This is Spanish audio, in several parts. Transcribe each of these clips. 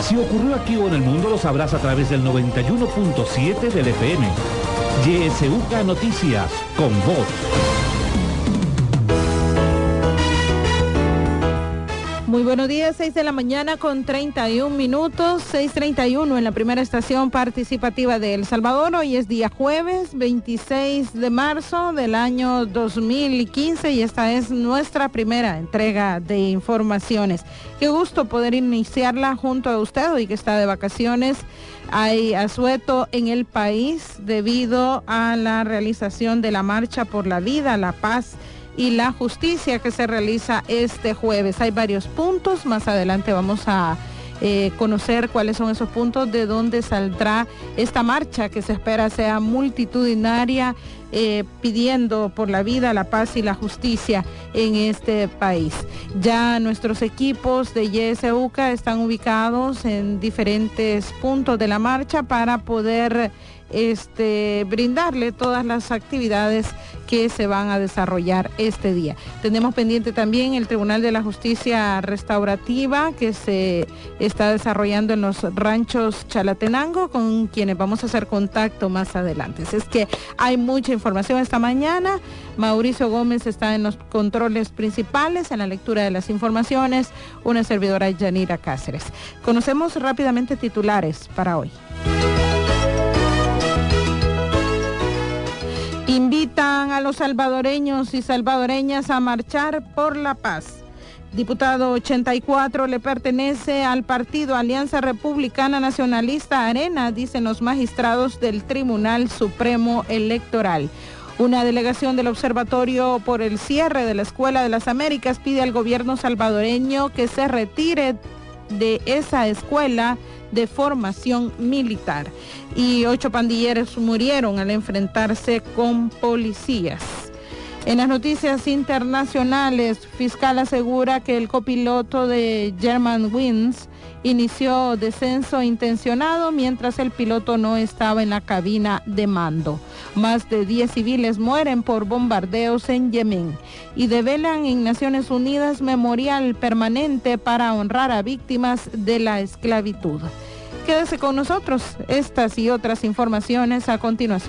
Si ocurrió aquí o en el mundo, lo sabrás a través del 91.7 del FM. YSUCA Noticias, con voz. Muy buenos días, 6 de la mañana con 31 minutos, 6:31 en la primera estación participativa de El Salvador. Hoy es día jueves 26 de marzo del año 2015 y esta es nuestra primera entrega de informaciones. Qué gusto poder iniciarla junto a usted hoy que está de vacaciones. Hay asueto en el país debido a la realización de la Marcha por la Vida, la Paz y la Justicia que se realiza este jueves. Hay varios puntos, más adelante vamos a conocer cuáles son esos puntos de donde saldrá esta marcha que se espera sea multitudinaria, pidiendo por la vida, la paz y la justicia en este país. Ya nuestros equipos de YSUCA están ubicados en diferentes puntos de la marcha para poder brindarle todas las actividades que se van a desarrollar este día. Tenemos pendiente también el Tribunal de la Justicia Restaurativa que se está desarrollando en los ranchos Chalatenango, con quienes vamos a hacer contacto más adelante. Es que hay mucha información esta mañana. Mauricio Gómez está en los controles principales, en la lectura de las informaciones, una servidora Yanira Cáceres. Conocemos rápidamente titulares para hoy. Invitan a los salvadoreños y salvadoreñas a marchar por la paz. Diputado 84 le pertenece al partido Alianza Republicana Nacionalista Arena, dicen los magistrados del Tribunal Supremo Electoral. Una delegación del Observatorio por el cierre de la Escuela de las Américas pide al gobierno salvadoreño que se retire de esa escuela de formación militar. Y 8 pandilleros murieron al enfrentarse con policías. En las noticias internacionales, fiscal asegura que el copiloto de Germanwings inició descenso intencionado mientras el piloto no estaba en la cabina de mando. Más de 10 civiles mueren por bombardeos en Yemen y develan en Naciones Unidas memorial permanente para honrar a víctimas de la esclavitud. Quédese con nosotros, estas y otras informaciones a continuación.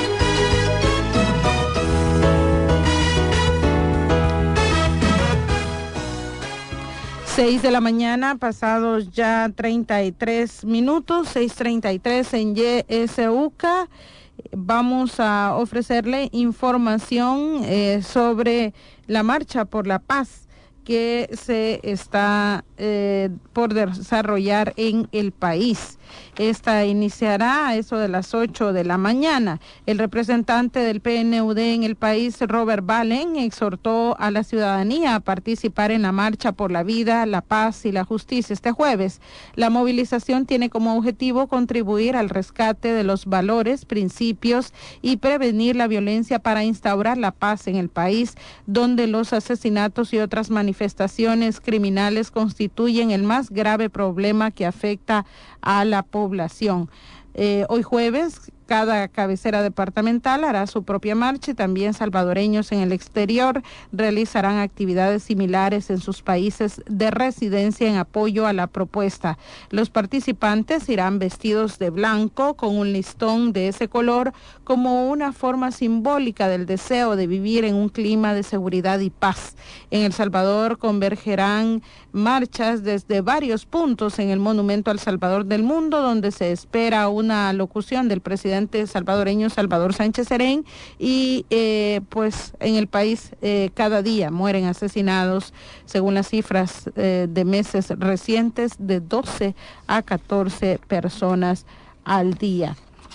6 de la mañana, pasados ya 33 minutos, 6:33 en YSUCA. Vamos a ofrecerle información sobre la Marcha por la Paz que se está por desarrollar en el país. Esta iniciará a eso de las 8 de la mañana. El representante del PNUD en el país, Robert Balen, exhortó a la ciudadanía a participar en la Marcha por la Vida, la Paz y la Justicia este jueves. La movilización tiene como objetivo contribuir al rescate de los valores, principios y prevenir la violencia para instaurar la paz en el país, donde los asesinatos y otras manifestaciones criminales constituyen el más grave problema que afecta a la población. Hoy jueves, cada cabecera departamental hará su propia marcha y también salvadoreños en el exterior realizarán actividades similares en sus países de residencia en apoyo a la propuesta. Los participantes irán vestidos de blanco con un listón de ese color como una forma simbólica del deseo de vivir en un clima de seguridad y paz. En El Salvador convergerán marchas desde varios puntos en el Monumento al Salvador del Mundo, donde se espera una locución del presidente salvadoreño Salvador Sánchez Serén y pues en el país cada día mueren asesinados, según las cifras de meses recientes, de 12 a 14 personas al día.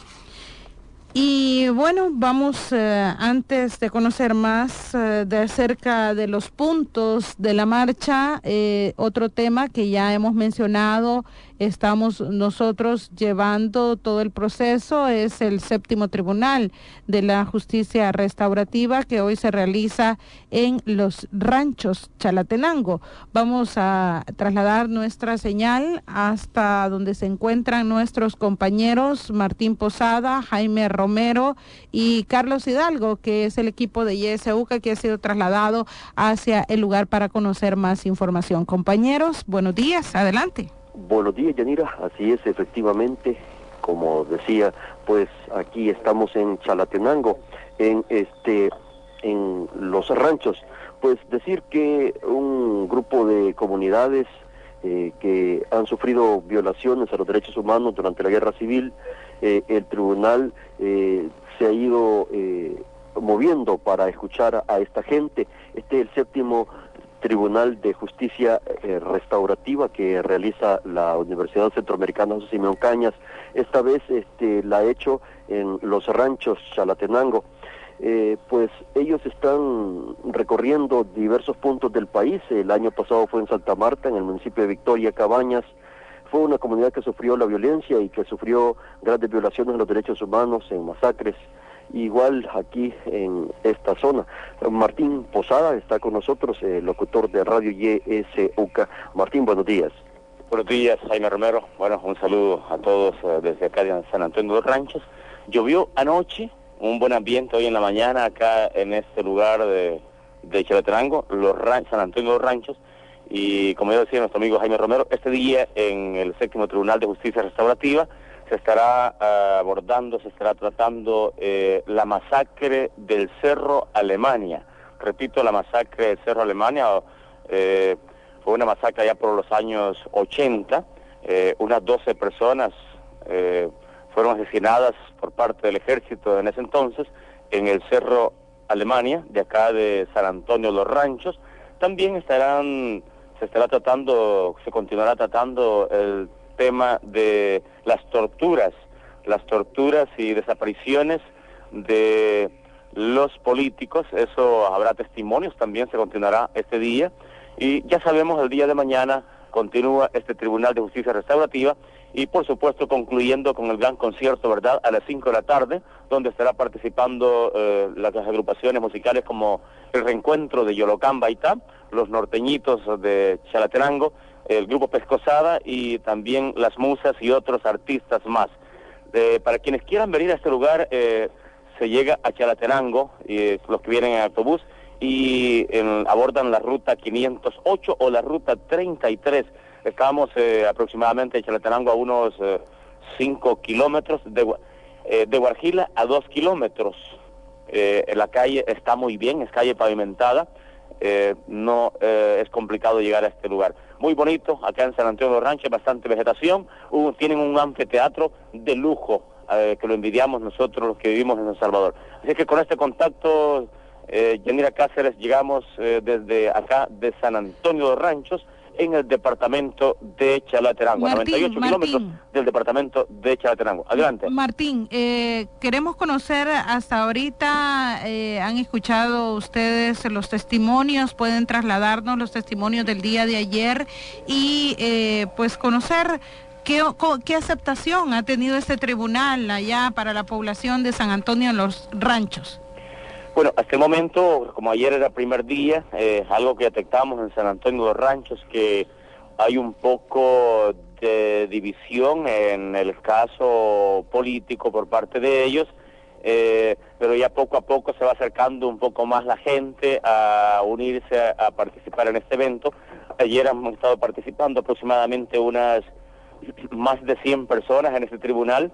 Y bueno, vamos antes de conocer más de acerca de los puntos de la marcha, otro tema que ya hemos mencionado, estamos nosotros llevando todo el proceso, es el 7º Tribunal de la Justicia Restaurativa que hoy se realiza en los ranchos Chalatenango. Vamos a trasladar nuestra señal hasta donde se encuentran nuestros compañeros Martín Posada, Jaime Romero y Carlos Hidalgo, que es el equipo de YSUCA que ha sido trasladado hacia el lugar para conocer más información. Compañeros, buenos días, adelante. Buenos días, Yanira. Así es, efectivamente, como decía, pues aquí estamos en Chalatenango, en Los Ranchos. Pues decir que un grupo de comunidades que han sufrido violaciones a los derechos humanos durante la guerra civil, el tribunal se ha ido moviendo para escuchar a esta gente. Este es el séptimo Tribunal de Justicia Restaurativa que realiza la Universidad Centroamericana José Simeón Cañas. Esta vez la ha hecho en Los Ranchos, Chalatenango. Pues ellos están recorriendo diversos puntos del país. El año pasado fue en Santa Marta, en el municipio de Victoria Cabañas. Fue una comunidad que sufrió la violencia y que sufrió grandes violaciones de los derechos humanos en masacres. Igual aquí en esta zona. Martín Posada está con nosotros, locutor de Radio YSUK. Martín, buenos días. Buenos días, Jaime Romero. Bueno, un saludo a todos desde acá de San Antonio de los Ranchos. Llovió anoche, un buen ambiente hoy en la mañana acá en este lugar de Chalatenango, San Antonio de los Ranchos. Y como ya decía nuestro amigo Jaime Romero, este día en el séptimo Tribunal de Justicia Restaurativa se estará se estará tratando la masacre del Cerro Alemania. Repito, la masacre del Cerro Alemania fue una masacre ya por los años 80. Unas 12 personas fueron asesinadas por parte del ejército en ese entonces en el Cerro Alemania, de acá de San Antonio de los Ranchos. También se continuará tratando el tema de las torturas y desapariciones de los políticos. Eso habrá testimonios, también se continuará este día. Y ya sabemos, el día de mañana continúa este Tribunal de Justicia Restaurativa y por supuesto concluyendo con el gran concierto, ¿verdad?, a las 5 de la tarde, donde estará participando las agrupaciones musicales como el Reencuentro de Yolocán Baitá, los Norteñitos de Chalatenango, el Grupo Pescosada y también las Musas y otros artistas más. Para quienes quieran venir a este lugar, se llega a Chalatenango, los que vienen en autobús, y abordan la ruta 508 o la ruta 33. Estamos aproximadamente en Chalatenango a unos 5 kilómetros, de Guarjila a 2 kilómetros. La calle está muy bien, es calle pavimentada, no es complicado llegar a este lugar. Muy bonito, acá en San Antonio de los Ranchos, bastante vegetación, tienen un anfiteatro de lujo, que lo envidiamos nosotros los que vivimos en El Salvador. Así que con este contacto, Yanira Cáceres, llegamos desde acá de San Antonio de los Ranchos, en el departamento de Chalatenango, 98 kilómetros del departamento de Chalatenango. Adelante. Martín, queremos conocer hasta ahorita, han escuchado ustedes los testimonios, pueden trasladarnos los testimonios del día de ayer y pues conocer qué aceptación ha tenido este tribunal allá para la población de San Antonio de los Ranchos. Bueno, hasta el momento, como ayer era el primer día, algo que detectamos en San Antonio de los Ranchos, que hay un poco de división en el caso político por parte de ellos, pero ya poco a poco se va acercando un poco más la gente a unirse, a participar en este evento. Ayer hemos estado participando aproximadamente unas más de 100 personas en este tribunal.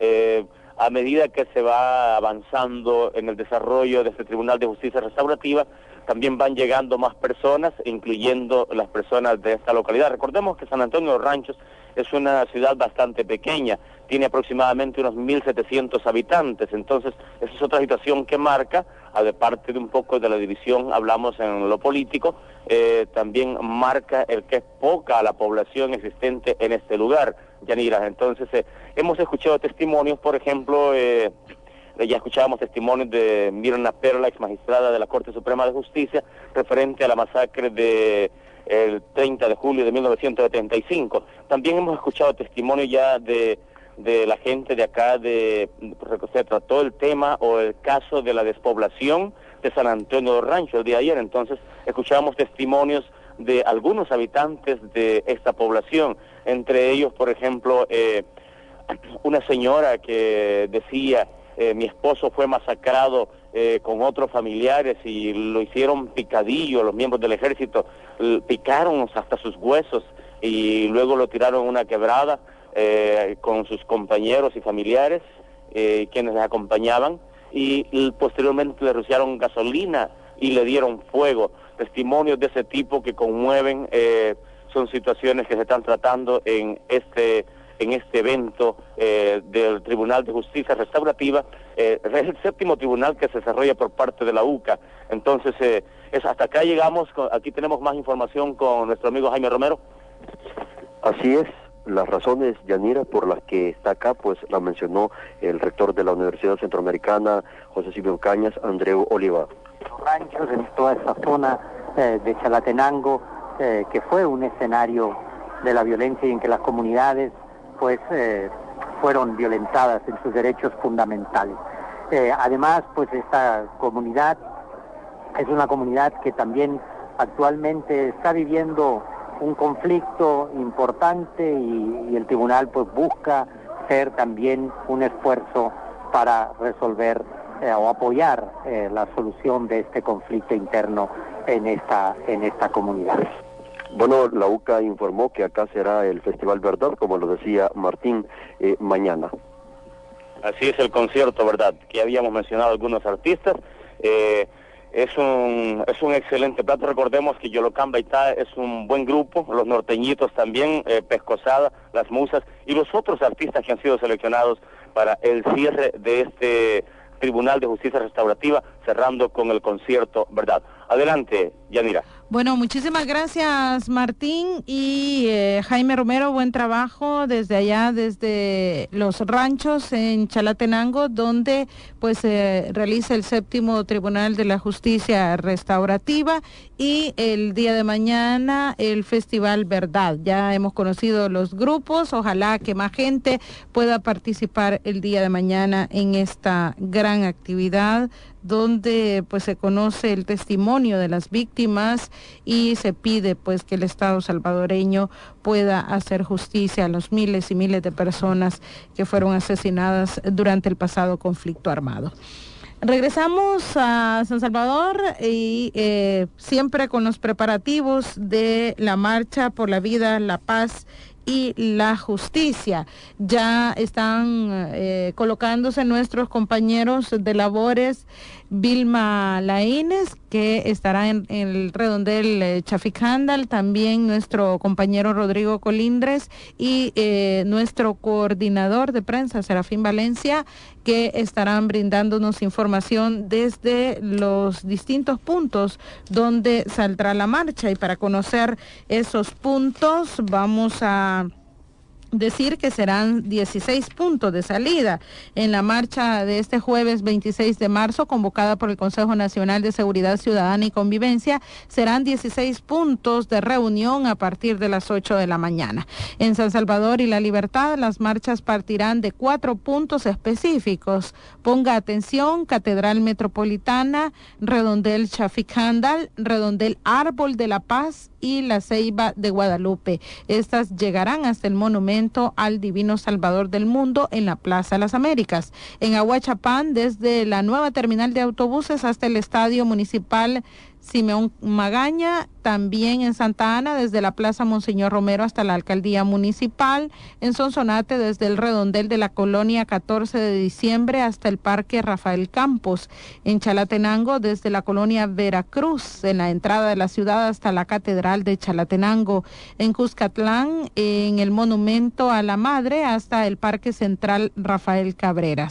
A medida que se va avanzando en el desarrollo de este Tribunal de Justicia Restaurativa, también van llegando más personas, incluyendo las personas de esta localidad. Recordemos que San Antonio de los Ranchos es una ciudad bastante pequeña, tiene aproximadamente unos 1.700 habitantes, entonces esa es otra situación que marca, aparte de un poco de la división, hablamos en lo político, también marca el que es poca la población existente en este lugar, Yanira. Entonces hemos escuchado testimonios, por ejemplo, ya escuchábamos testimonios de Mirna Perla, ex magistrada de la Corte Suprema de Justicia, referente a la masacre de el 30 de julio de 1975. También hemos escuchado testimonios ya de la gente de acá, se trató el tema o el caso de la despoblación de San Antonio de los Ranchos el día de ayer. Entonces escuchábamos testimonios de algunos habitantes de esta población, entre ellos, por ejemplo, una señora que decía, mi esposo fue masacrado con otros familiares y lo hicieron picadillo, los miembros del ejército picaron hasta sus huesos, y luego lo tiraron a una quebrada con sus compañeros y familiares, quienes les acompañaban, y posteriormente le rociaron gasolina y le dieron fuego. Testimonios de ese tipo que conmueven, son situaciones que se están tratando en este evento del Tribunal de Justicia Restaurativa. Es el 7º tribunal que se desarrolla por parte de la UCA. Entonces, hasta acá llegamos. Aquí tenemos más información con nuestro amigo Jaime Romero. Así es. Las razones, Yanira, por las que está acá, pues la mencionó el rector de la Universidad Centroamericana, José Silvio Cañas, Andreu Oliva. Los ranchos en toda esa zona de Chalatenango, que fue un escenario de la violencia y en que las comunidades pues fueron violentadas en sus derechos fundamentales. Además, pues esta comunidad es una comunidad que también actualmente está viviendo un conflicto importante y el tribunal pues busca hacer también un esfuerzo para resolver o apoyar la solución de este conflicto interno en esta comunidad. Bueno, la UCA informó que acá será el Festival Verdad, como lo decía Martín, mañana. Así es el concierto, ¿verdad? Que habíamos mencionado algunos artistas. Es un excelente plato. Recordemos que Yolocán Baitá es un buen grupo, los norteñitos también, Pescosada, Las Musas y los otros artistas que han sido seleccionados para el cierre de este Tribunal de Justicia Restaurativa, cerrando con el concierto Verdad. Adelante, Yanira. Bueno, muchísimas gracias, Martín y Jaime Romero, buen trabajo desde allá, desde los ranchos en Chalatenango, donde pues se realiza el 7º Tribunal de la Justicia Restaurativa y el día de mañana el Festival Verdad. Ya hemos conocido los grupos, ojalá que más gente pueda participar el día de mañana en esta gran actividad, donde pues se conoce el testimonio de las víctimas y se pide pues que el Estado salvadoreño pueda hacer justicia a los miles y miles de personas que fueron asesinadas durante el pasado conflicto armado. Regresamos a San Salvador y siempre con los preparativos de la marcha por la vida, la paz y la justicia. Ya están colocándose nuestros compañeros de labores, Vilma Laínez, que estará en el redondel Chaficándal, también nuestro compañero Rodrigo Colindres y nuestro coordinador de prensa, Serafín Valencia, que estarán brindándonos información desde los distintos puntos donde saldrá la marcha. Y para conocer esos puntos vamos a decir que serán 16 puntos de salida en la marcha de este jueves 26 de marzo, convocada por el Consejo Nacional de Seguridad Ciudadana y Convivencia. Serán 16 puntos de reunión a partir de las 8 de la mañana. En San Salvador y La Libertad, las marchas partirán de 4 puntos específicos. Ponga atención: Catedral Metropolitana, Redondel Chaficándal, Redondel Árbol de la Paz y la Ceiba de Guadalupe. Estas llegarán hasta el monumento al Divino Salvador del Mundo en la Plaza Las Américas. En Ahuachapán, desde la nueva terminal de autobuses hasta el Estadio Municipal Simeón Magaña. También en Santa Ana, desde la Plaza Monseñor Romero hasta la Alcaldía Municipal. En Sonsonate, desde el redondel de la colonia 14 de diciembre hasta el Parque Rafael Campos. En Chalatenango, desde la colonia Veracruz, en la entrada de la ciudad hasta la Catedral de Chalatenango. En Cuscatlán, en el Monumento a la Madre hasta el Parque Central Rafael Cabrera.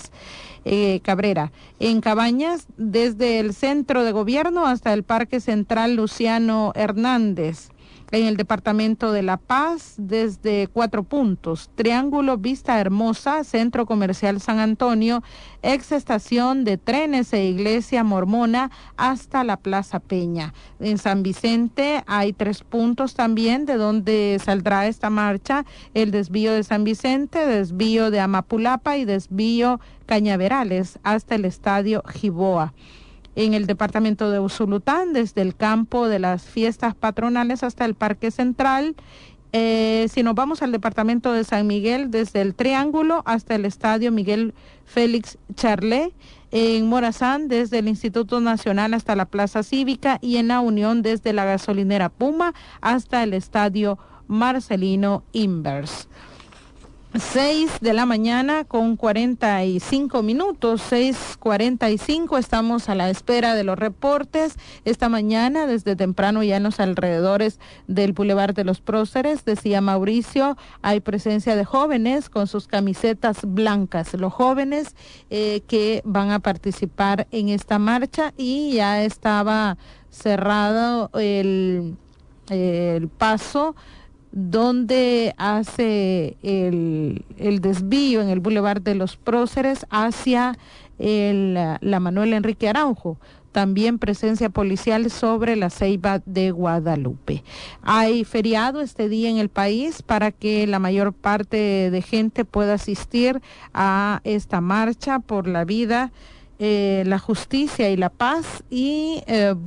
En Cabañas, desde el Centro de Gobierno hasta el Parque Central Luciano Hernández. En el Departamento de La Paz, desde 4 puntos: Triángulo Vista Hermosa, Centro Comercial San Antonio, ex estación de trenes e Iglesia Mormona hasta la Plaza Peña. En San Vicente hay 3 puntos también de donde saldrá esta marcha: el desvío de San Vicente, desvío de Amapulapa y desvío Cañaverales hasta el Estadio Jiboa. En el departamento de Usulután, desde el campo de las fiestas patronales hasta el Parque Central. Si nos vamos al departamento de San Miguel, desde el Triángulo hasta el Estadio Miguel Félix Charlé. En Morazán, desde el Instituto Nacional hasta la Plaza Cívica. Y en La Unión, desde la gasolinera Puma hasta el Estadio Marcelino Invers. 6 de la mañana con 45 minutos, 6:45, estamos a la espera de los reportes. Esta mañana, desde temprano ya en los alrededores del Boulevard de los Próceres, decía Mauricio, hay presencia de jóvenes con sus camisetas blancas, los jóvenes que van a participar en esta marcha, y ya estaba cerrado el paso donde hace el desvío en el Boulevard de los Próceres hacia la Manuel Enrique Araujo. También presencia policial sobre la Ceiba de Guadalupe. Hay feriado este día en el país para que la mayor parte de gente pueda asistir a esta marcha por la vida, la justicia y la paz. Y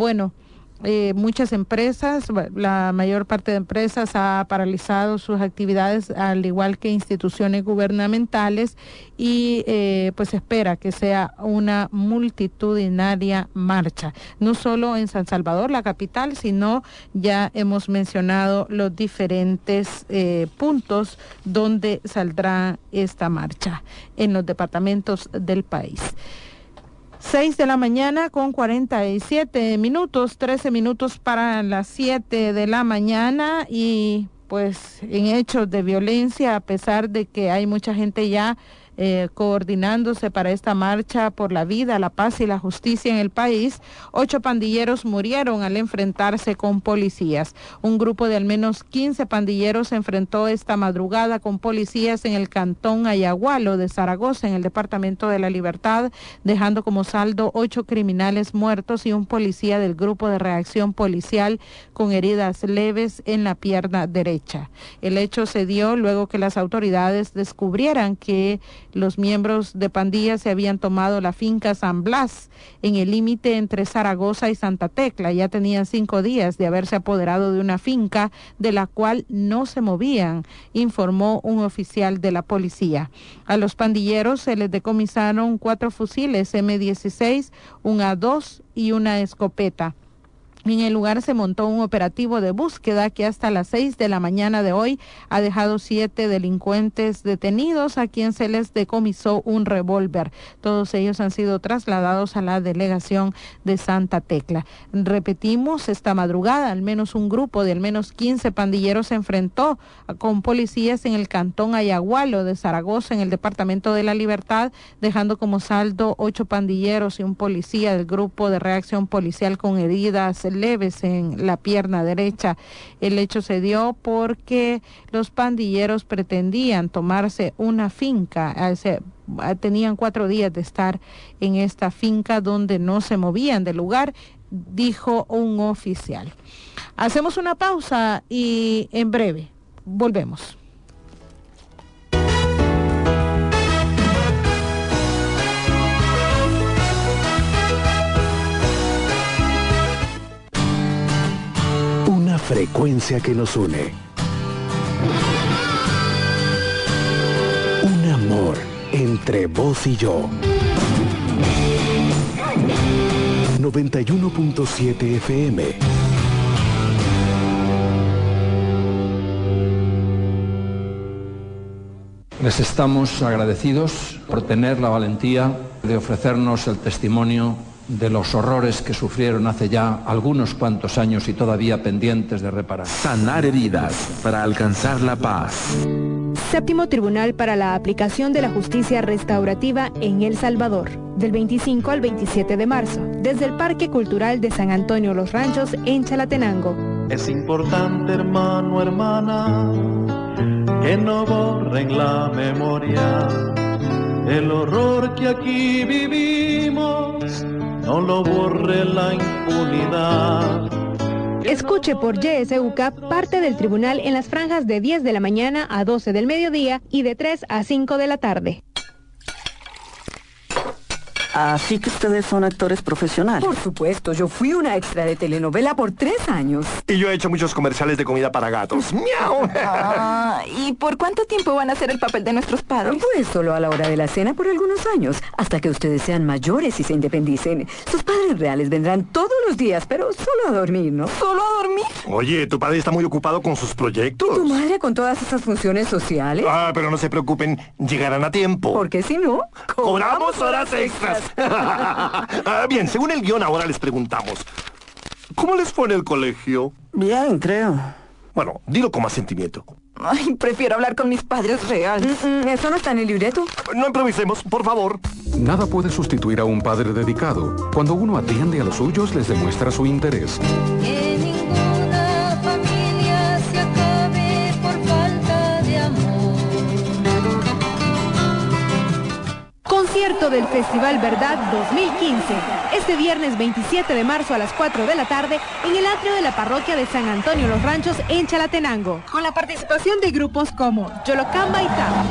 muchas empresas, la mayor parte de empresas ha paralizado sus actividades, al igual que instituciones gubernamentales, y pues espera que sea una multitudinaria marcha, no solo en San Salvador, la capital, sino ya hemos mencionado los diferentes puntos donde saldrá esta marcha en los departamentos del país. 6 de la mañana con 47 minutos, 13 minutos para las 7 de la mañana, y pues en hechos de violencia, a pesar de que hay mucha gente ya coordinándose para esta marcha por la vida, la paz y la justicia en el país, 8 pandilleros murieron al enfrentarse con policías. Un grupo de al menos 15 pandilleros se enfrentó esta madrugada con policías en el cantón Ayagualo de Zaragoza, en el departamento de La Libertad, dejando como saldo 8 criminales muertos y un policía del grupo de reacción policial con heridas leves en la pierna derecha. El hecho se dio luego que las autoridades descubrieran que los miembros de pandillas se habían tomado la finca San Blas en el límite entre Zaragoza y Santa Tecla. Ya tenían 5 días de haberse apoderado de una finca de la cual no se movían, informó un oficial de la policía. A los pandilleros se les decomisaron 4 fusiles M16, un A2 y una escopeta. En el lugar se montó un operativo de búsqueda que hasta las 6 de la mañana de hoy ha dejado 7 delincuentes detenidos, a quien se les decomisó un revólver. Todos ellos han sido trasladados a la delegación de Santa Tecla. Repetimos, esta madrugada al menos un grupo de al menos 15 pandilleros se enfrentó con policías en el cantón Ayagualo de Zaragoza, en el departamento de La Libertad, dejando como saldo 8 pandilleros y un policía del grupo de reacción policial con heridas leves en la pierna derecha. El hecho se dio porque los pandilleros pretendían tomarse una finca, tenían 4 días de estar en esta finca donde no se movían del lugar, dijo un oficial. Hacemos una pausa y en breve volvemos. Frecuencia que nos une. Un amor entre vos y yo. 91.7 FM. Les estamos agradecidos por tener la valentía de ofrecernos el testimonio de los horrores que sufrieron hace ya algunos cuantos años y todavía pendientes de reparar. Sanar heridas para alcanzar la paz. Séptimo Tribunal para la Aplicación de la Justicia Restaurativa en El Salvador, del 25 al 27 de marzo, desde el Parque Cultural de San Antonio Los Ranchos en Chalatenango. Es importante, hermano, hermana, que no borren la memoria. El horror que aquí vivimos no lo borre la impunidad. Escuche por YSUK parte del tribunal en las franjas de 10 de la mañana a 12 del mediodía y de 3 a 5 de la tarde. Así que ustedes son actores profesionales. Por supuesto, yo fui una extra de telenovela por 3 años. Y yo he hecho muchos comerciales de comida para gatos. ¡Miau! ¿Y por cuánto tiempo van a hacer el papel de nuestros padres? Pues solo a la hora de la cena por algunos años, hasta que ustedes sean mayores y se independicen. Sus padres reales vendrán todos los días, pero solo a dormir, ¿no? ¿Solo a dormir? Oye, tu padre está muy ocupado con sus proyectos. ¿Y tu madre con todas esas funciones sociales? Pero no se preocupen, llegarán a tiempo. Porque si no, ¡cobramos horas extras! Bien, según el guión ahora les preguntamos, ¿cómo les fue en el colegio? Bien, creo. Bueno, dilo con más sentimiento. Ay, prefiero hablar con mis padres reales. ¿Eso no está en el libreto? No improvisemos, por favor. Nada puede sustituir a un padre dedicado. Cuando uno atiende a los suyos, les demuestra su interés. Que ninguna familia se acabe por falta de amor. Concierto del Festival Verdad 2015, este viernes 27 de marzo a las 4 de la tarde en el atrio de la parroquia de San Antonio Los Ranchos en Chalatenango, con la participación de grupos como Yolocamba y Tama.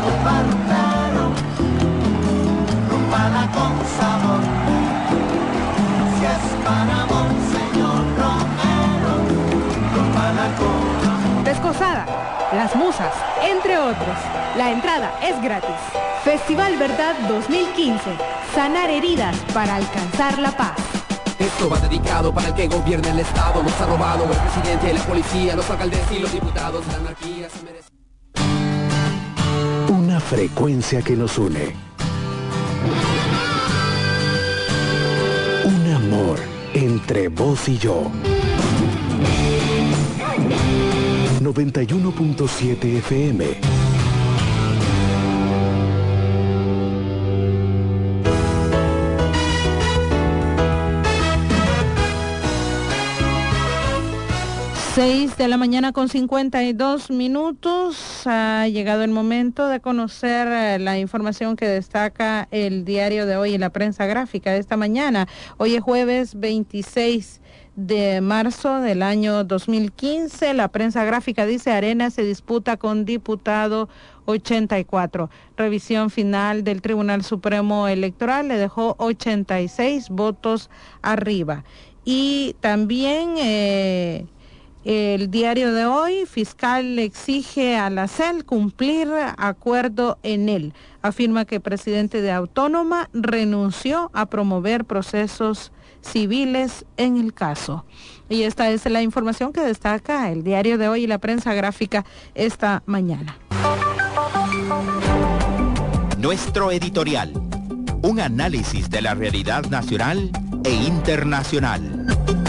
Pescosada, Las Musas, entre otros. La entrada es gratis. Festival Verdad 2015. Sanar heridas para alcanzar la paz. Esto va dedicado para el que gobierna el Estado. Nos ha robado el presidente, la policía, los alcaldes y los diputados. La anarquía se merece. Una frecuencia que nos une. Un amor entre vos y yo. 91.7 FM. Seis de la mañana con 52 minutos. Ha llegado el momento de conocer la información que destaca el diario de hoy en la prensa gráfica de esta mañana. Hoy es jueves 26 de marzo del año 2015. La prensa gráfica dice: Arena se disputa con diputado 84. Revisión final del Tribunal Supremo Electoral le dejó 86 votos arriba. Y también el diario de hoy: fiscal le exige a la CEL cumplir acuerdo en él. Afirma que el presidente de Autónoma renunció a promover procesos civiles en el caso. Y esta es la información que destaca el diario de hoy y la prensa gráfica esta mañana. Nuestro editorial. Un análisis de la realidad nacional e internacional.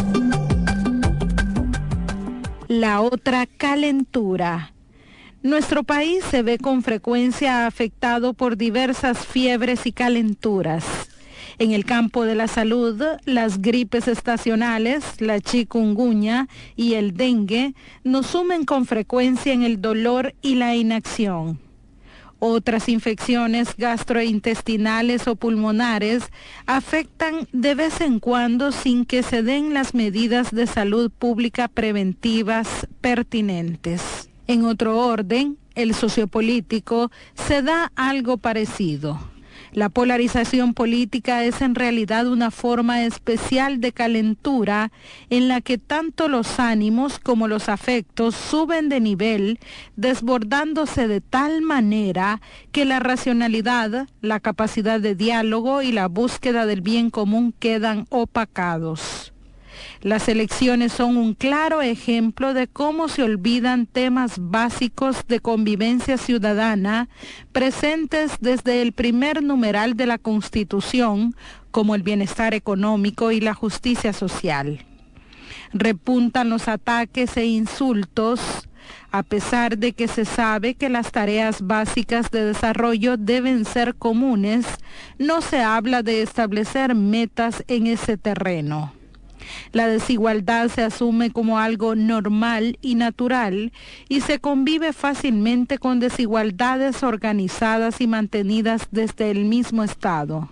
La otra calentura. Nuestro país se ve con frecuencia afectado por diversas fiebres y calenturas. En el campo de la salud, las gripes estacionales, la chikungunya y el dengue nos sumen con frecuencia en el dolor y la inacción. Otras infecciones gastrointestinales o pulmonares afectan de vez en cuando sin que se den las medidas de salud pública preventivas pertinentes. En otro orden, el sociopolítico, se da algo parecido. La polarización política es en realidad una forma especial de calentura en la que tanto los ánimos como los afectos suben de nivel, desbordándose de tal manera que la racionalidad, la capacidad de diálogo y la búsqueda del bien común quedan opacados. Las elecciones son un claro ejemplo de cómo se olvidan temas básicos de convivencia ciudadana presentes desde el primer numeral de la Constitución, como el bienestar económico y la justicia social. Repuntan los ataques e insultos, a pesar de que se sabe que las tareas básicas de desarrollo deben ser comunes, no se habla de establecer metas en ese terreno. La desigualdad se asume como algo normal y natural y se convive fácilmente con desigualdades organizadas y mantenidas desde el mismo Estado.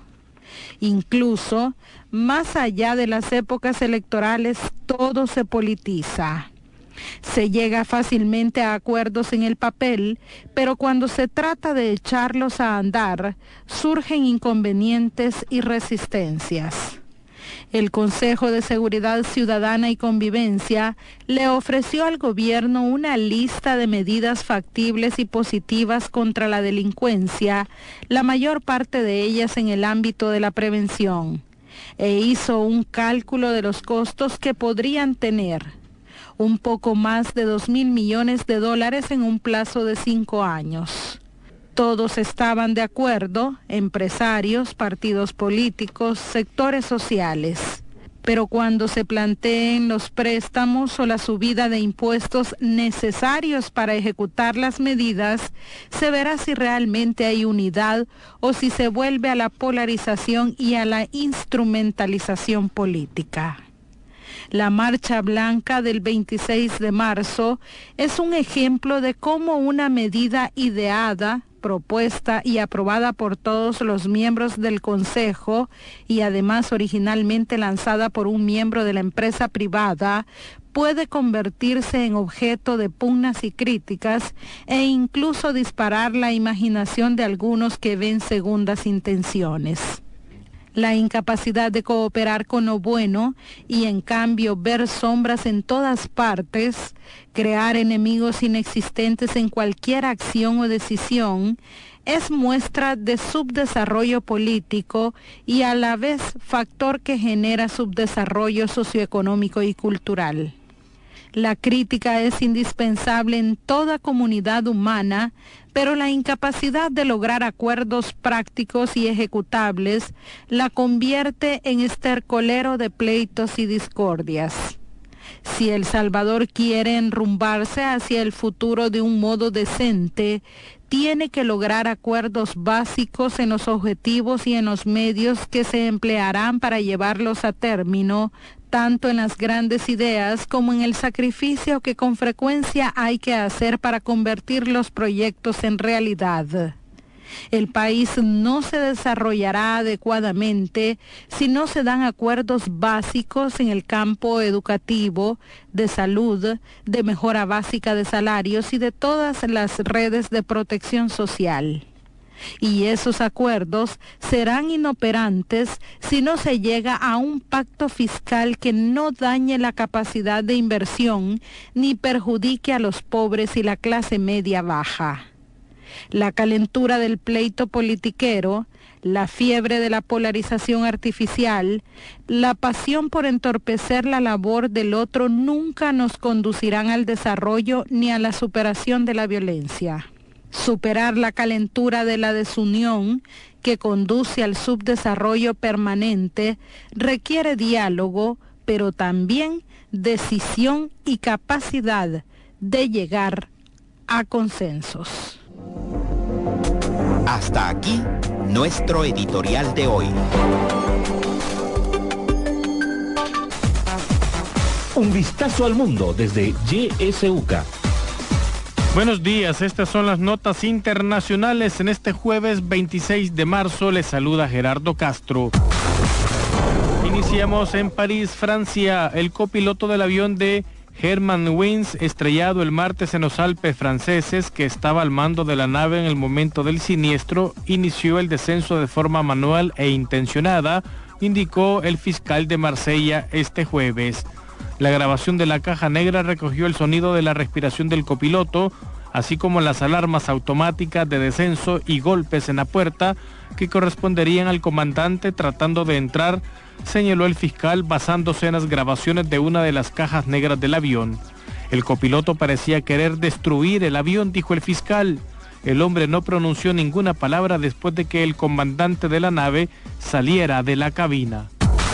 Incluso, más allá de las épocas electorales, todo se politiza. Se llega fácilmente a acuerdos en el papel, pero cuando se trata de echarlos a andar, surgen inconvenientes y resistencias. El Consejo de Seguridad Ciudadana y Convivencia le ofreció al gobierno una lista de medidas factibles y positivas contra la delincuencia, la mayor parte de ellas en el ámbito de la prevención, e hizo un cálculo de los costos que podrían tener: un poco más de $2.000 millones en un plazo de 5 años. Todos estaban de acuerdo, empresarios, partidos políticos, sectores sociales. Pero cuando se planteen los préstamos o la subida de impuestos necesarios para ejecutar las medidas, se verá si realmente hay unidad o si se vuelve a la polarización y a la instrumentalización política. La Marcha Blanca del 26 de marzo es un ejemplo de cómo una medida ideada, propuesta y aprobada por todos los miembros del Consejo y además originalmente lanzada por un miembro de la empresa privada, puede convertirse en objeto de pugnas y críticas e incluso disparar la imaginación de algunos que ven segundas intenciones. La incapacidad de cooperar con lo bueno y en cambio ver sombras en todas partes, crear enemigos inexistentes en cualquier acción o decisión, es muestra de subdesarrollo político y a la vez factor que genera subdesarrollo socioeconómico y cultural. La crítica es indispensable en toda comunidad humana, pero la incapacidad de lograr acuerdos prácticos y ejecutables la convierte en estercolero de pleitos y discordias. Si El Salvador quiere enrumbarse hacia el futuro de un modo decente, tiene que lograr acuerdos básicos en los objetivos y en los medios que se emplearán para llevarlos a término, tanto en las grandes ideas como en el sacrificio que con frecuencia hay que hacer para convertir los proyectos en realidad. El país no se desarrollará adecuadamente si no se dan acuerdos básicos en el campo educativo, de salud, de mejora básica de salarios y de todas las redes de protección social. Y esos acuerdos serán inoperantes si no se llega a un pacto fiscal que no dañe la capacidad de inversión ni perjudique a los pobres y la clase media baja. La calentura del pleito politiquero, la fiebre de la polarización artificial, la pasión por entorpecer la labor del otro nunca nos conducirán al desarrollo ni a la superación de la violencia. Superar la calentura de la desunión que conduce al subdesarrollo permanente requiere diálogo, pero también decisión y capacidad de llegar a consensos. Hasta aquí nuestro editorial de hoy. Un vistazo al mundo desde YSUCA. Buenos días, estas son las notas internacionales en este jueves 26 de marzo. Les saluda Gerardo Castro. Iniciamos en París, Francia. El copiloto del avión de Germanwings, estrellado el martes en los Alpes franceses, que estaba al mando de la nave en el momento del siniestro, inició el descenso de forma manual e intencionada, indicó el fiscal de Marsella este jueves. La grabación de la caja negra recogió el sonido de la respiración del copiloto, así como las alarmas automáticas de descenso y golpes en la puerta que corresponderían al comandante tratando de entrar, señaló el fiscal basándose en las grabaciones de una de las cajas negras del avión. El copiloto parecía querer destruir el avión, dijo el fiscal. El hombre no pronunció ninguna palabra después de que el comandante de la nave saliera de la cabina.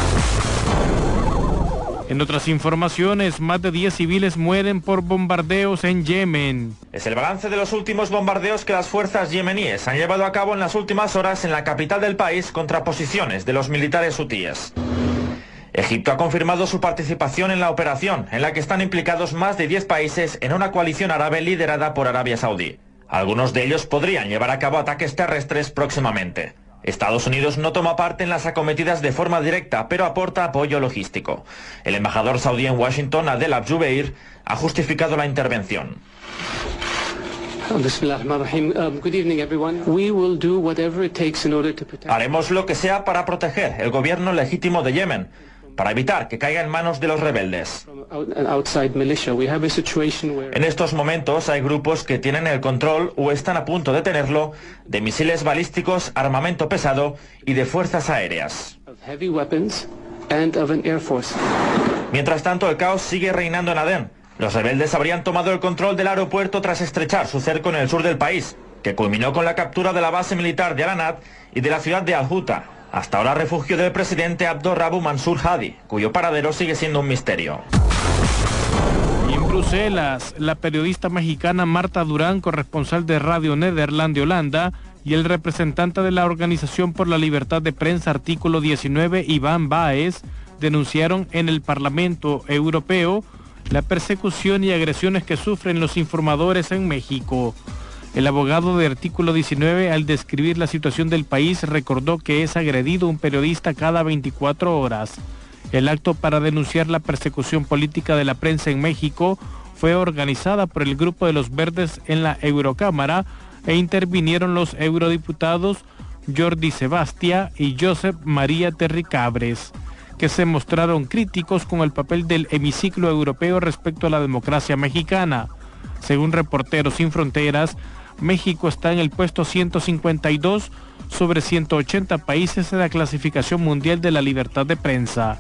En otras informaciones, más de 10 civiles mueren por bombardeos en Yemen. Es el balance de los últimos bombardeos que las fuerzas yemeníes han llevado a cabo en las últimas horas en la capital del país contra posiciones de los militares hutíes. Egipto ha confirmado su participación en la operación, en la que están implicados más de 10 países en una coalición árabe liderada por Arabia Saudí. Algunos de ellos podrían llevar a cabo ataques terrestres próximamente. Estados Unidos no toma parte en las acometidas de forma directa, pero aporta apoyo logístico. El embajador saudí en Washington, Adel Al-Jubeir, ha justificado la intervención. Haremos lo que sea para proteger el gobierno legítimo de Yemen, para evitar que caiga en manos de los rebeldes. En estos momentos hay grupos que tienen el control o están a punto de tenerlo de misiles balísticos, armamento pesado y de fuerzas aéreas. Mientras tanto, el caos sigue reinando en Adén. Los rebeldes habrían tomado el control del aeropuerto tras estrechar su cerco en el sur del país, que culminó con la captura de la base militar de Al-Anad y de la ciudad de Al-Huta, hasta ahora refugio del presidente Abdurrabu Mansur Hadi, cuyo paradero sigue siendo un misterio. Y en Bruselas, la periodista mexicana Marta Durán, corresponsal de Radio Nederland de Holanda, y el representante de la Organización por la Libertad de Prensa, artículo 19, Iván Báez, denunciaron en el Parlamento Europeo la persecución y agresiones que sufren los informadores en México. El abogado de artículo 19, al describir la situación del país, recordó que es agredido un periodista cada 24 horas. El acto para denunciar la persecución política de la prensa en México fue organizada por el Grupo de los Verdes en la Eurocámara e intervinieron los eurodiputados Jordi Sebastia y Josep María Terricabres, que se mostraron críticos con el papel del hemiciclo europeo respecto a la democracia mexicana. Según Reporteros Sin Fronteras, México está en el puesto 152 sobre 180 países en la clasificación mundial de la libertad de prensa.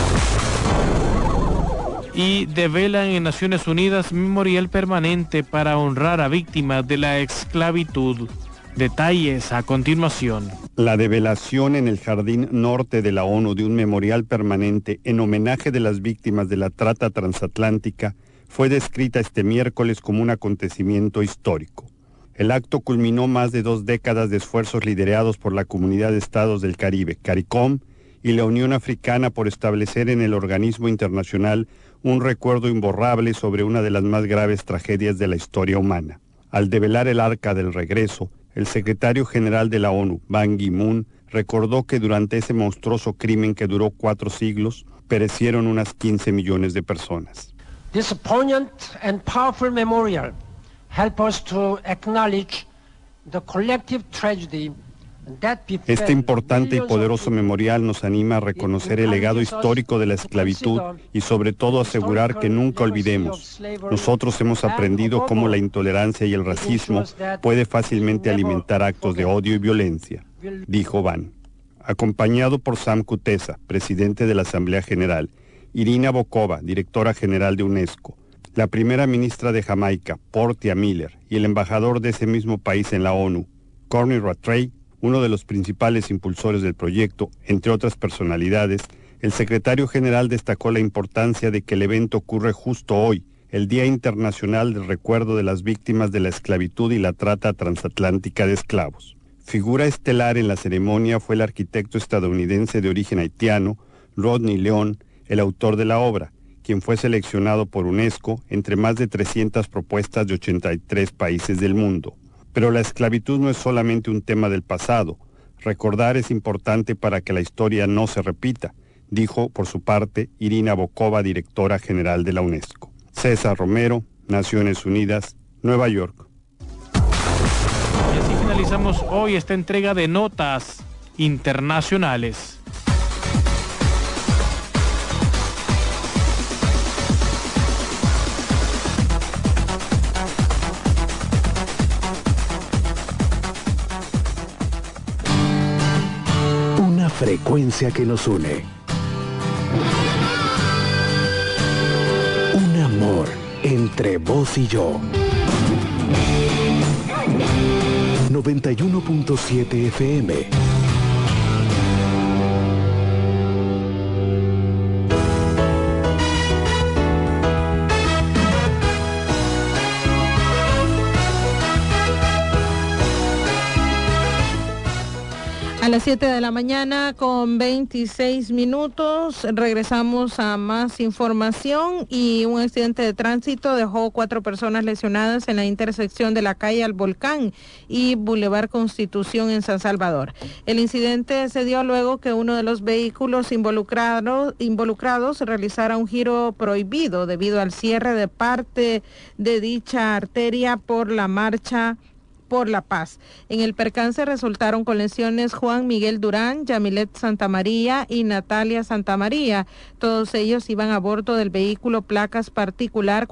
Y develan en Naciones Unidas memorial permanente para honrar a víctimas de la esclavitud. Detalles a continuación. La develación en el Jardín Norte de la ONU de un memorial permanente en homenaje de las víctimas de la trata transatlántica fue descrita este miércoles como un acontecimiento histórico. El acto culminó más de 2 décadas de esfuerzos liderados por la Comunidad de Estados del Caribe, CARICOM, y la Unión Africana por establecer en el organismo internacional un recuerdo imborrable sobre una de las más graves tragedias de la historia humana. Al develar el Arca del Regreso, el secretario general de la ONU, Ban Ki-moon, recordó que durante ese monstruoso crimen que duró 4 siglos, perecieron unas 15 millones de personas. This poignant and powerful memorial help us to acknowledge the collective tragedy that befell. Este importante y poderoso memorial nos anima a reconocer el legado histórico de la esclavitud y sobre todo asegurar que nunca olvidemos. Nosotros hemos aprendido cómo la intolerancia y el racismo puede fácilmente alimentar actos de odio y violencia, dijo Ban. Acompañado por Sam Kutesa, presidente de la Asamblea General, Irina Bokova, directora general de UNESCO, la primera ministra de Jamaica, Portia Miller, y el embajador de ese mismo país en la ONU, Corny Rattray, uno de los principales impulsores del proyecto, entre otras personalidades, el secretario general destacó la importancia de que el evento ocurre justo hoy, el Día Internacional del Recuerdo de las Víctimas de la Esclavitud y la Trata Transatlántica de Esclavos. Figura estelar en la ceremonia fue el arquitecto estadounidense de origen haitiano, Rodney Leon, el autor de la obra, quien fue seleccionado por UNESCO entre más de 300 propuestas de 83 países del mundo. Pero la esclavitud no es solamente un tema del pasado. Recordar es importante para que la historia no se repita, dijo por su parte Irina Bokova, directora general de la UNESCO. César Romero, Naciones Unidas, Nueva York. Y así finalizamos hoy esta entrega de Notas Internacionales. Frecuencia que nos une. Un amor entre vos y yo. 91.7 FM. A las 7 de la mañana con 26 minutos regresamos a más información y un accidente de tránsito dejó 4 personas lesionadas en la intersección de la calle Al Volcán y Boulevard Constitución en San Salvador. El incidente se dio luego que uno de los vehículos involucrados realizara un giro prohibido debido al cierre de parte de dicha arteria por la marcha por la paz. En el percance resultaron con lesiones Juan Miguel Durán, Yamilet Santamaría y Natalia Santamaría. Todos ellos iban a bordo del vehículo placas particular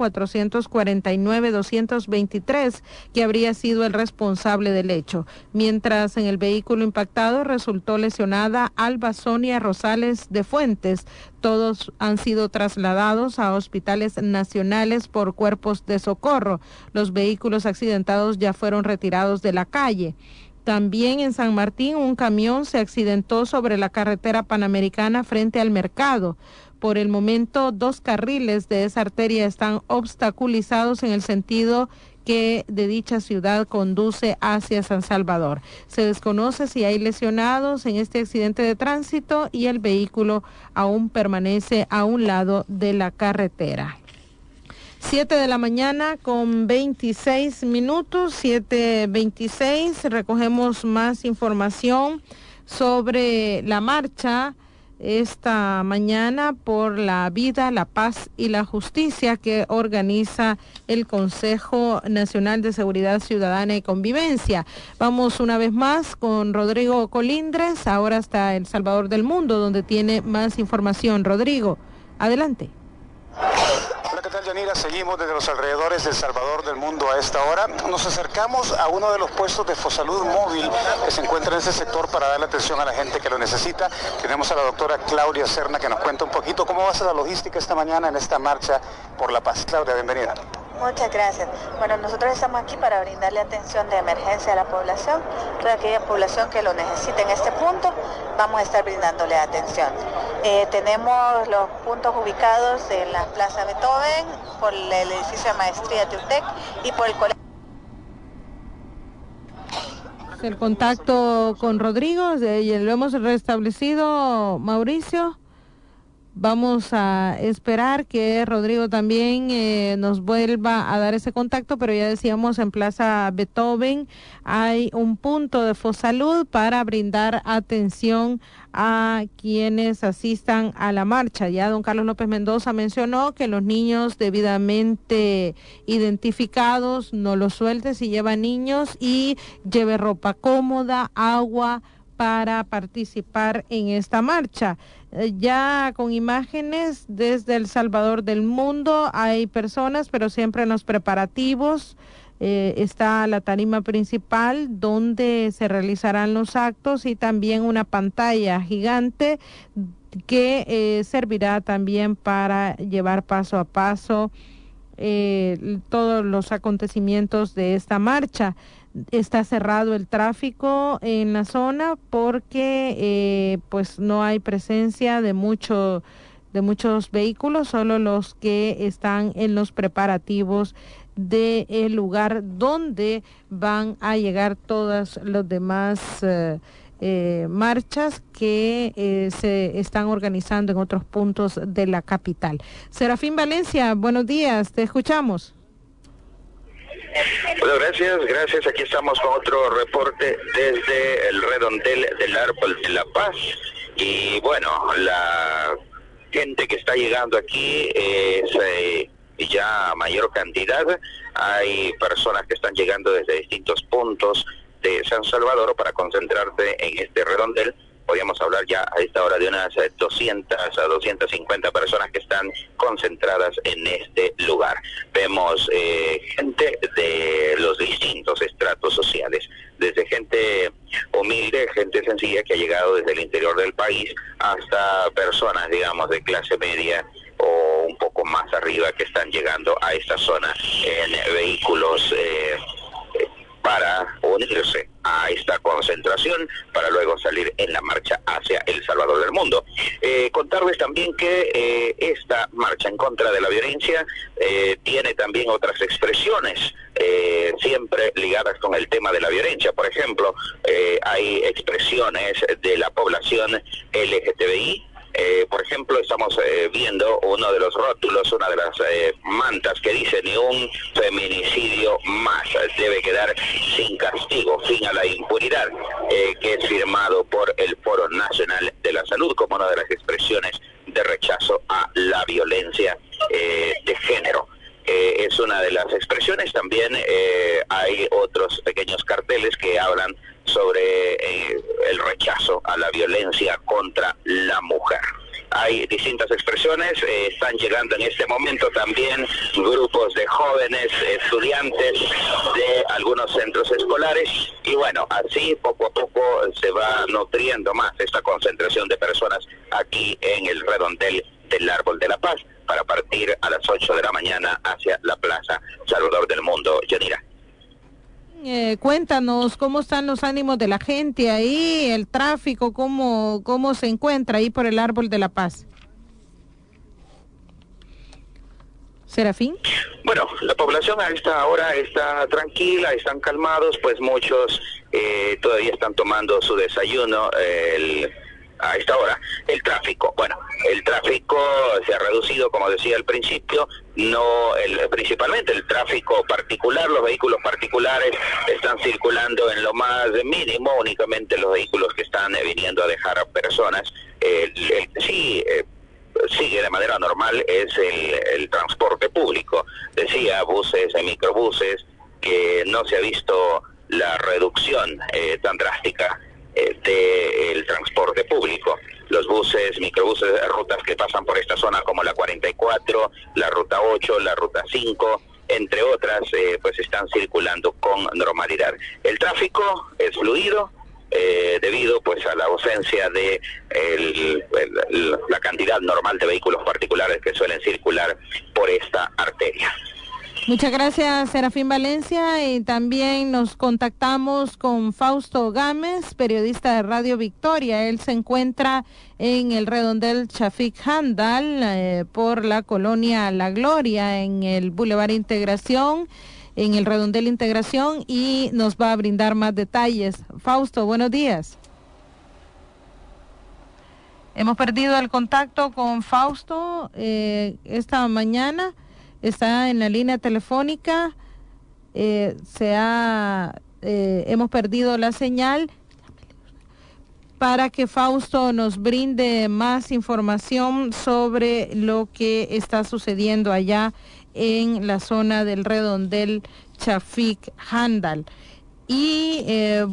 449-223, que habría sido el responsable del hecho. Mientras en el vehículo impactado resultó lesionada Alba Sonia Rosales de Fuentes. Todos han sido trasladados a hospitales nacionales por cuerpos de socorro. Los vehículos accidentados ya fueron retirados de la calle. También en San Martín, un camión se accidentó sobre la carretera panamericana frente al mercado. Por el momento, 2 carriles de esa arteria están obstaculizados en el sentido que de dicha ciudad conduce hacia San Salvador. Se desconoce si hay lesionados en este accidente de tránsito y el vehículo aún permanece a un lado de la carretera. 7 de la mañana con 26 minutos, 7:26, recogemos más información sobre la marcha esta mañana por la vida, la paz y la justicia que organiza el Consejo Nacional de Seguridad Ciudadana y Convivencia. Vamos una vez más con Rodrigo Colindres, ahora hasta El Salvador del Mundo, donde tiene más información. Rodrigo, adelante. Hola, ¿qué tal, Yanira? Seguimos desde los alrededores del Salvador del Mundo a esta hora. Nos acercamos a uno de los puestos de Fosalud móvil que se encuentra en ese sector para darle atención a la gente que lo necesita. Tenemos a la doctora Claudia Serna que nos cuenta un poquito cómo va a ser la logística esta mañana en esta marcha por la paz. Claudia, bienvenida. Muchas gracias. Bueno, nosotros estamos aquí para brindarle atención de emergencia a la población. Toda aquella población que lo necesite en este punto, vamos a estar brindándole atención. Tenemos los puntos ubicados en la Plaza Beethoven, por el edificio de Maestría de UTEC y por el colegio. El contacto con Rodrigo, lo hemos restablecido, Mauricio. Vamos a esperar que Rodrigo también nos vuelva a dar ese contacto, pero ya decíamos, en Plaza Beethoven hay un punto de Fosalud para brindar atención a quienes asistan a la marcha. Ya don Carlos López Mendoza mencionó que los niños debidamente identificados no los suelte si lleva niños y lleve ropa cómoda, agua para participar en esta marcha. Ya con imágenes desde El Salvador del Mundo hay personas, pero siempre en los preparativos. Está la tarima principal donde se realizarán los actos y también una pantalla gigante que servirá también para llevar paso a paso todos los acontecimientos de esta marcha. Está cerrado el tráfico en la zona porque pues no hay presencia de muchos vehículos, solo los que están en los preparativos del lugar donde van a llegar todas las demás marchas que se están organizando en otros puntos de la capital. Serafín Valencia, buenos días, te escuchamos. Bueno, gracias. Aquí estamos con otro reporte desde el redondel del Árbol de la Paz. Y bueno, la gente que está llegando aquí es ya mayor cantidad. Hay personas que están llegando desde distintos puntos de San Salvador para concentrarse en este redondel. Podríamos hablar ya a esta hora de unas 200 a 250 personas que están concentradas en este lugar. Vemos gente de los distintos estratos sociales, desde gente humilde, gente sencilla que ha llegado desde el interior del país, hasta personas, digamos, de clase media o un poco más arriba que están llegando a esta zona en vehículos para unirse a esta concentración para luego salir en la marcha hacia El Salvador del Mundo. Contarles también que esta marcha en contra de la violencia tiene también otras expresiones siempre ligadas con el tema de la violencia. Por ejemplo, hay expresiones de la población LGTBI. Por ejemplo, estamos viendo uno de los rótulos, una de las mantas que dice: ni un feminicidio más, debe quedar sin castigo, fin a la impunidad, que es firmado por el Foro Nacional de la Salud como una de las expresiones de rechazo a la violencia de género. Es una de las expresiones. También hay otros pequeños carteles que hablan sobre el rechazo a la violencia contra la mujer. Hay distintas expresiones, están llegando en este momento también grupos de jóvenes, estudiantes de algunos centros escolares, y bueno, así poco a poco se va nutriendo más esta concentración de personas aquí en el redondel del Árbol de la Paz, para partir a las 8 de la mañana hacia la Plaza Salvador del Mundo. Yanira. Cuéntanos cómo están los ánimos de la gente ahí, el tráfico, cómo se encuentra ahí por el Árbol de la Paz. Serafín. Bueno, la población a esta hora está tranquila, están calmados, pues muchos todavía están tomando su desayuno. A esta hora, el tráfico se ha reducido, como decía al principio, principalmente el tráfico particular. Los vehículos particulares están circulando en lo más mínimo, únicamente los vehículos que están viniendo a dejar a personas. Sigue de manera normal es el transporte público, decía, buses, microbuses, que no se ha visto la reducción tan drástica del transporte público. Los buses, microbuses, rutas que pasan por esta zona como la 44, la ruta 8, la ruta 5, entre otras, pues están circulando con normalidad. El tráfico es fluido debido pues a la ausencia de la cantidad normal de vehículos particulares que suelen circular por esta arteria. Muchas gracias, Serafín Valencia, y también nos contactamos con Fausto Gámez, periodista de Radio Victoria. Él se encuentra en el redondel Chafik Handal, por la colonia La Gloria, en el Boulevard Integración, en el redondel Integración, y nos va a brindar más detalles. Fausto, buenos días. Hemos perdido el contacto con Fausto esta mañana. Está en la línea telefónica, hemos perdido la señal, para que Fausto nos brinde más información sobre lo que está sucediendo allá en la zona del redondel Chafik Handal. Y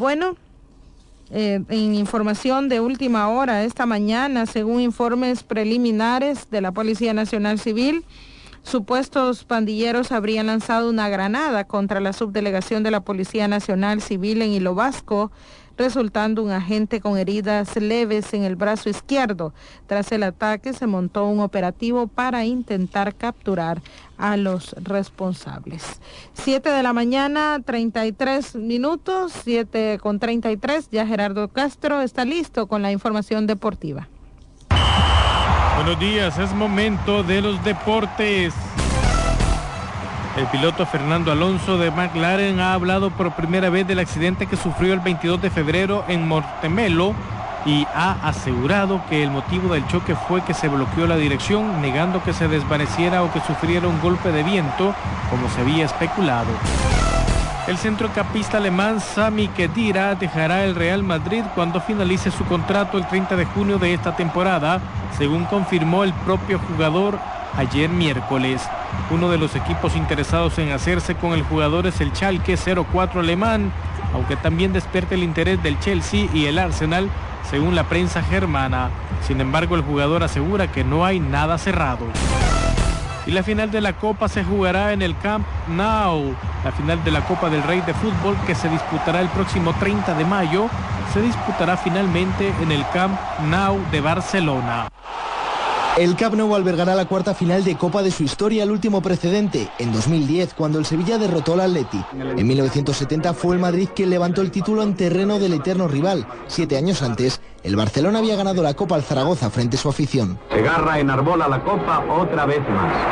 en información de última hora esta mañana, según informes preliminares de la Policía Nacional Civil, supuestos pandilleros habrían lanzado una granada contra la subdelegación de la Policía Nacional Civil en Hilo Vasco, resultando un agente con heridas leves en el brazo izquierdo. Tras el ataque se montó un operativo para intentar capturar a los responsables. 7 de la mañana, 33 minutos, 7:33, ya Gerardo Castro está listo con la información deportiva. Buenos días, es momento de los deportes. El piloto Fernando Alonso de McLaren ha hablado por primera vez del accidente que sufrió el 22 de febrero en Mortemelo y ha asegurado que el motivo del choque fue que se bloqueó la dirección, negando que se desvaneciera o que sufriera un golpe de viento, como se había especulado. El centrocampista alemán Sami Khedira dejará el Real Madrid cuando finalice su contrato el 30 de junio de esta temporada, según confirmó el propio jugador ayer miércoles. Uno de los equipos interesados en hacerse con el jugador es el Schalke 04 alemán, aunque también despierta el interés del Chelsea y el Arsenal, según la prensa germana. Sin embargo, el jugador asegura que no hay nada cerrado. Y la final de la Copa se jugará en el Camp Nou. La final de la Copa del Rey de Fútbol, que se disputará el próximo 30 de mayo, se disputará finalmente en el Camp Nou de Barcelona. El Camp Nou albergará la cuarta final de Copa de su historia, el último precedente, en 2010, cuando el Sevilla derrotó al Atleti. En 1970 fue el Madrid quien levantó el título en terreno del eterno rival. 7 años antes, el Barcelona había ganado la Copa al Zaragoza frente a su afición. Segarra enarbola la Copa otra vez más.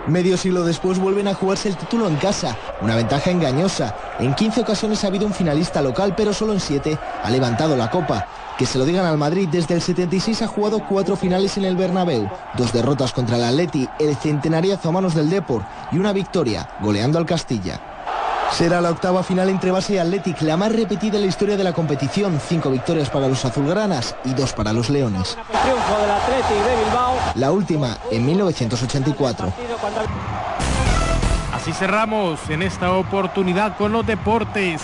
Medio siglo después vuelven a jugarse el título en casa, una ventaja engañosa. En 15 ocasiones ha habido un finalista local, pero solo en 7 ha levantado la copa. Que se lo digan al Madrid, desde el 76 ha jugado 4 finales en el Bernabéu, 2 derrotas contra el Atleti, el centenariazo a manos del Depor y una victoria, goleando al Castilla. Será la octava final entre Barça y Athletic, la más repetida en la historia de la competición. 5 victorias para los azulgranas y 2 para los leones. Triunfo del Athletic de Bilbao. La última en 1984. Así cerramos en esta oportunidad con los deportes.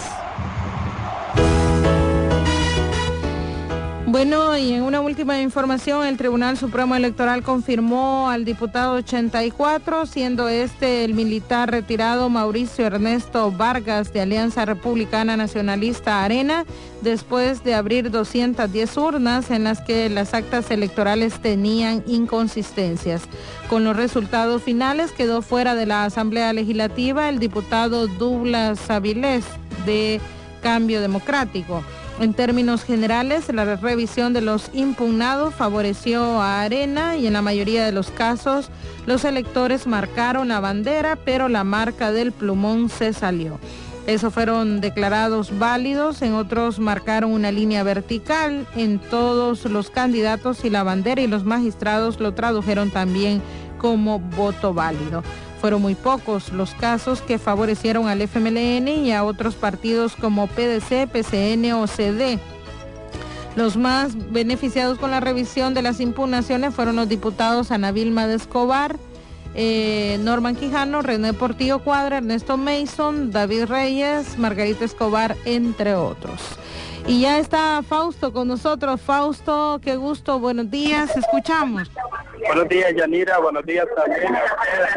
Bueno, y en una última información, el Tribunal Supremo Electoral confirmó al diputado 84, siendo el militar retirado Mauricio Ernesto Vargas de Alianza Republicana Nacionalista Arena, después de abrir 210 urnas en las que las actas electorales tenían inconsistencias. Con los resultados finales quedó fuera de la Asamblea Legislativa el diputado Douglas Avilés de Cambio Democrático. En términos generales, la revisión de los impugnados favoreció a Arena y en la mayoría de los casos los electores marcaron la bandera, pero la marca del plumón se salió. Esos fueron declarados válidos, en otros marcaron una línea vertical en todos los candidatos y la bandera, y los magistrados lo tradujeron también como voto válido. Fueron muy pocos los casos que favorecieron al FMLN y a otros partidos como PDC, PCN o CD. Los más beneficiados con la revisión de las impugnaciones fueron los diputados Ana Vilma de Escobar, Norman Quijano, René Portillo Cuadra, Ernesto Mason, David Reyes, Margarita Escobar, entre otros. Y ya está Fausto con nosotros. Fausto, qué gusto, buenos días, escuchamos. Buenos días, Yanira, buenos días también a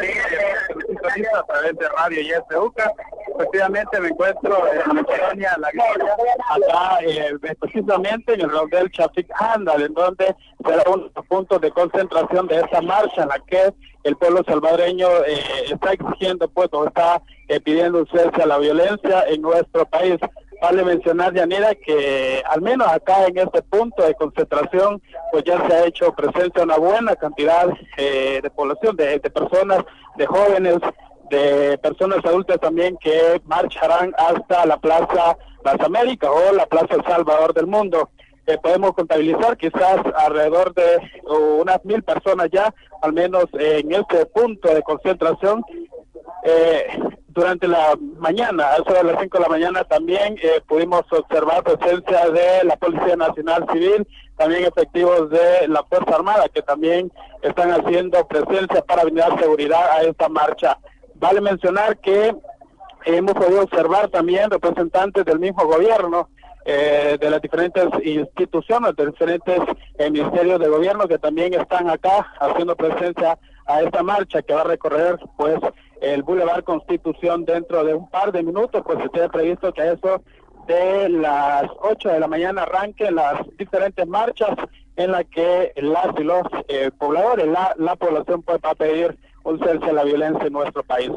a través de Radio YSUCA. Efectivamente me encuentro en la colonia La Gloria, acá precisamente en el Rondel Chapik Handal, en donde será uno de los puntos de concentración de esta marcha en la que el pueblo salvadoreño está exigiendo, pues, o está pidiendo un cese a la violencia en nuestro país. Vale mencionar, Yanira, que al menos acá en este punto de concentración, pues ya se ha hecho presencia una buena cantidad de población, de personas, de jóvenes, de personas adultas también, que marcharán hasta la Plaza Las Américas o la Plaza Salvador del Mundo. Podemos contabilizar quizás alrededor de unas 1000 personas ya, al menos en este punto de concentración. Durante la mañana, a eso de las 5 de la mañana también pudimos observar presencia de la Policía Nacional Civil, también efectivos de la Fuerza Armada, que también están haciendo presencia para brindar seguridad a esta marcha. Vale mencionar que hemos podido observar también representantes del mismo gobierno, de las diferentes instituciones, de diferentes ministerios de gobierno, que también están acá haciendo presencia a esta marcha que va a recorrer, pues, el Boulevard Constitución. Dentro de un par de minutos, pues se tiene previsto que a eso de las 8 de la mañana arranquen las diferentes marchas en las que las y los pobladores, la población, pues, va a pedir un cese a la violencia en nuestro país.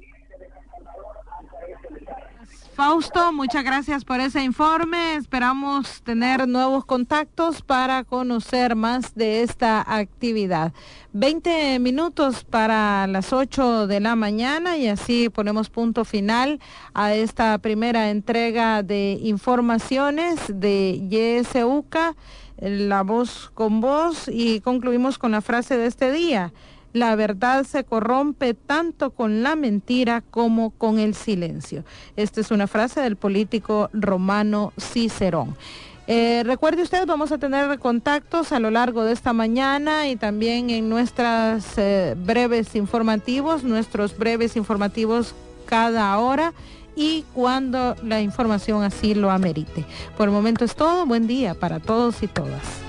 Fausto, muchas gracias por ese informe. Esperamos tener nuevos contactos para conocer más de esta actividad. 20 minutos para las 8 de la mañana y así ponemos punto final a esta primera entrega de informaciones de YSUCA, La Voz con Voz, y concluimos con la frase de este día: la verdad se corrompe tanto con la mentira como con el silencio. Esta es una frase del político romano Cicerón. Recuerde usted, vamos a tener contactos a lo largo de esta mañana y también en nuestros breves informativos cada hora y cuando la información así lo amerite. Por el momento es todo. Buen día para todos y todas.